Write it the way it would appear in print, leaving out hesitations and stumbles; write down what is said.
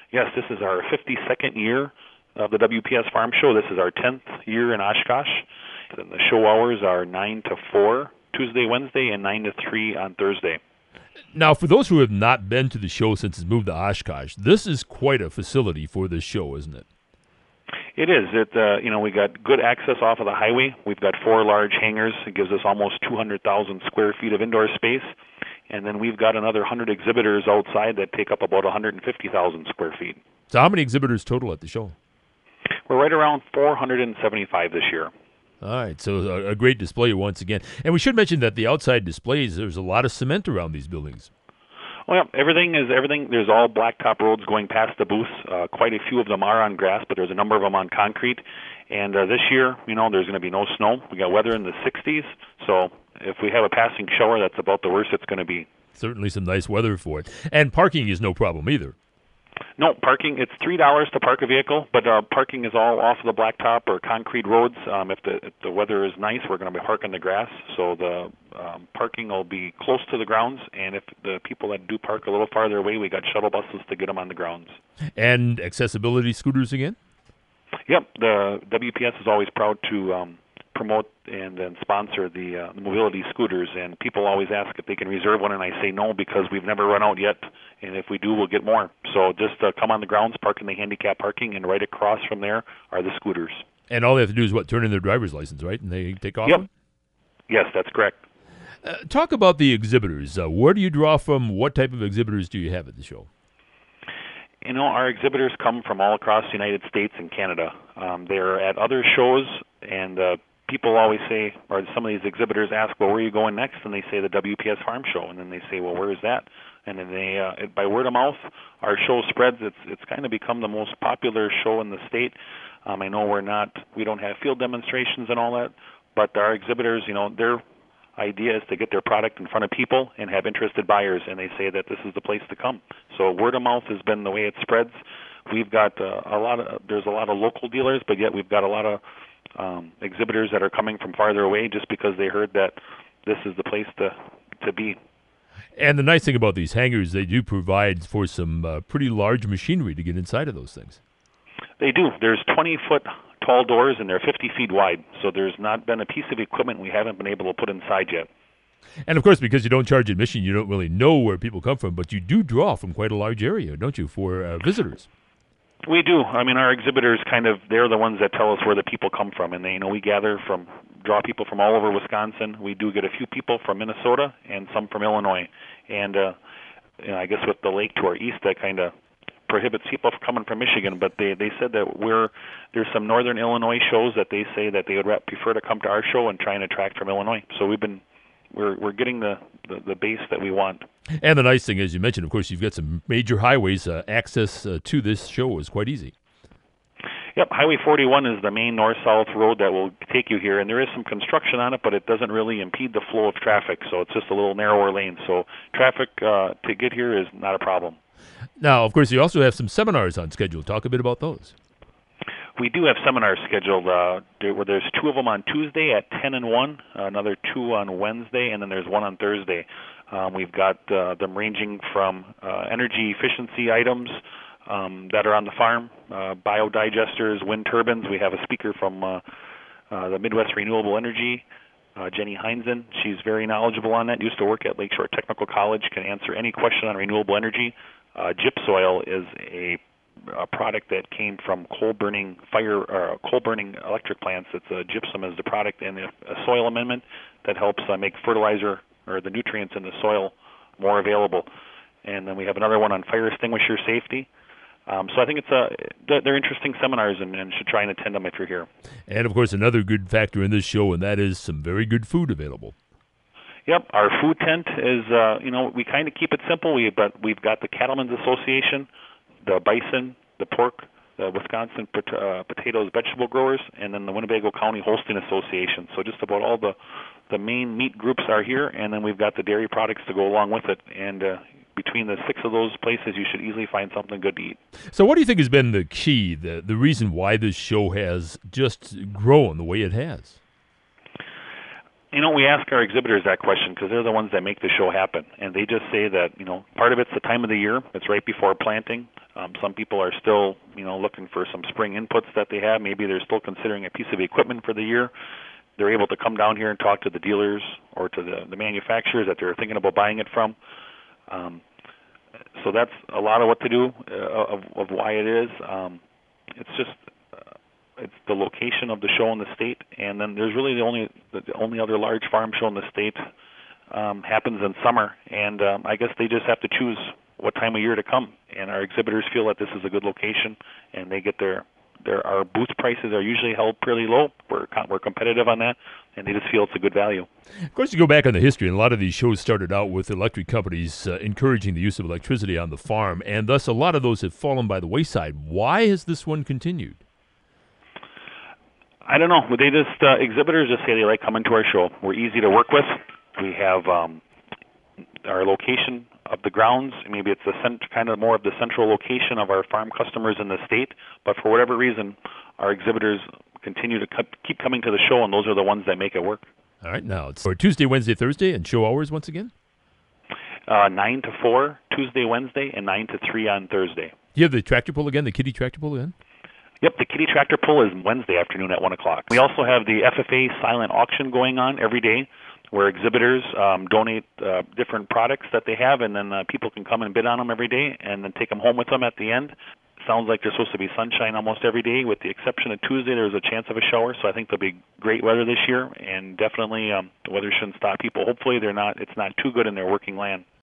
Yes, this is our 52nd year of the WPS Farm Show. This is our 10th year in Oshkosh. And the show hours are 9 to 4 Tuesday, Wednesday, and 9 to 3 on Thursday. Now, for those who have not been to the show since it's moved to Oshkosh, this is quite a facility for this show, isn't it? It is. We got good access off of the highway. We've got 4 large hangars. It gives us almost 200,000 square feet of indoor space. And then we've got another 100 exhibitors outside that take up about 150,000 square feet. So how many exhibitors total at the show? We're right around 475 this year. All right, so a great display once again. And we should mention that the outside displays, there's a lot of cement around these buildings. Well, everything. There's all blacktop roads going past the booths. Quite a few of them are on grass, but there's a number of them on concrete. And this year, there's going to be no snow. We got weather in the 60s, so if we have a passing shower, that's about the worst it's going to be. Certainly some nice weather for it. And parking is no problem either. No, parking, it's $3 to park a vehicle, but parking is all off of the blacktop or concrete roads. If the weather is nice, we're going to be parking the grass, so the parking will be close to the grounds, and if the people that do park a little farther away, we got shuttle buses to get them on the grounds. And accessibility scooters again? Yep, the WPS is always proud to promote and then sponsor the mobility scooters, and people always ask if they can reserve one, and I say no because we've never run out yet, and if we do, we'll get more. So just come on the grounds, park in the handicap parking, and right across from there are the scooters. And all they have to do is turn in their driver's license, right? And they take off? Yep. Yes, that's correct. Talk about the exhibitors. Where do you draw from? What type of exhibitors do you have at the show? Our exhibitors come from all across the United States and Canada. They're at other shows, and people always say, or some of these exhibitors ask, well, where are you going next? And they say the WPS Farm Show, and then they say, well, where is that? And then they, by word of mouth, our show spreads. It's kind of become the most popular show in the state. I know we don't have field demonstrations and all that, but our exhibitors, their idea is to get their product in front of people and have interested buyers, and they say that this is the place to come. So word of mouth has been the way it spreads. We've got there's a lot of local dealers, but yet we've got a lot of exhibitors that are coming from farther away just because they heard that this is the place to be. And the nice thing about these hangars, they do provide for some pretty large machinery to get inside of those things. They do. There's 20-foot tall doors, and they're 50 feet wide. So there's not been a piece of equipment we haven't been able to put inside yet. And, of course, because you don't charge admission, you don't really know where people come from, but you do draw from quite a large area, don't you, for visitors? We do. Our exhibitors they're the ones that tell us where the people come from, and we draw people from all over Wisconsin. We do get a few people from Minnesota and some from Illinois. And, I guess with the lake to our east, that kind of prohibits people from coming from Michigan, but they said that there's some northern Illinois shows that they say that they would prefer to come to our show and try and attract from Illinois. So we're getting the base that we want. And the nice thing, as you mentioned, of course, you've got some major highways. Access to this show is quite easy. Yep, Highway 41 is the main north-south road that will take you here, and there is some construction on it, but it doesn't really impede the flow of traffic, so it's just a little narrower lane. So traffic to get here is not a problem. Now, of course, you also have some seminars on schedule. Talk a bit about those. We do have seminars scheduled where there's 2 of them on Tuesday at 10 and 1, another 2 on Wednesday, and then there's 1 on Thursday. We've got them ranging from energy efficiency items that are on the farm, biodigesters, wind turbines. We have a speaker from the Midwest Renewable Energy, Jenny Heinzen. She's very knowledgeable on that, used to work at Lakeshore Technical College, can answer any question on renewable energy. Gypsoil is a product that came from coal-burning electric plants. It's gypsum as the product, and a soil amendment that helps make fertilizer or the nutrients in the soil more available. And then we have another one on fire extinguisher safety. So I think they're interesting seminars, and should try and attend them if you're here. And, of course, another good factor in this show, and that is some very good food available. Yep, our food tent is, we kind of keep it simple, but we've got the Cattlemen's Association, the bison, the pork, the Wisconsin Potatoes Vegetable Growers, and then the Winnebago County Holstein Association. So just about all the main meat groups are here, and then we've got the dairy products to go along with it. And between the 6 of those places, you should easily find something good to eat. So what do you think has been the key, the reason why this show has just grown the way it has? We ask our exhibitors that question because they're the ones that make the show happen. And they just say that, part of it's the time of the year. It's right before planting. Some people are still, looking for some spring inputs that they have. Maybe they're still considering a piece of equipment for the year. They're able to come down here and talk to the dealers or to the manufacturers that they're thinking about buying it from. So that's a lot of what to do of why it is. It's just it's the location of the show in the state, and then there's really the only other large farm show in the state happens in summer, and I guess they just have to choose what time of year to come. And our exhibitors feel that this is a good location, and they get our booth prices are usually held pretty low. We're competitive on that, and they just feel it's a good value. Of course, you go back on the history, and a lot of these shows started out with electric companies encouraging the use of electricity on the farm, and thus a lot of those have fallen by the wayside. Why has this one continued? I don't know. They just exhibitors just say they like coming to our show. We're easy to work with. We have our location of the grounds. Maybe it's kind of more of the central location of our farm customers in the state. But for whatever reason, our exhibitors continue to keep coming to the show, and those are the ones that make it work. All right, now it's for Tuesday, Wednesday, Thursday, and show hours once again? 9 to 4 Tuesday, Wednesday, and 9 to 3 on Thursday. Do you have the tractor pull again, the kiddie tractor pull again? Yep, the kiddie tractor pull is Wednesday afternoon at 1 o'clock. We also have the FFA silent auction going on every day, where exhibitors donate different products that they have, and then people can come and bid on them every day and then take them home with them at the end. Sounds like there's supposed to be sunshine almost every day, with the exception of Tuesday. There's a chance of a shower, so I think there'll be great weather this year, and definitely the weather shouldn't stop people. Hopefully it's not too good in their working land.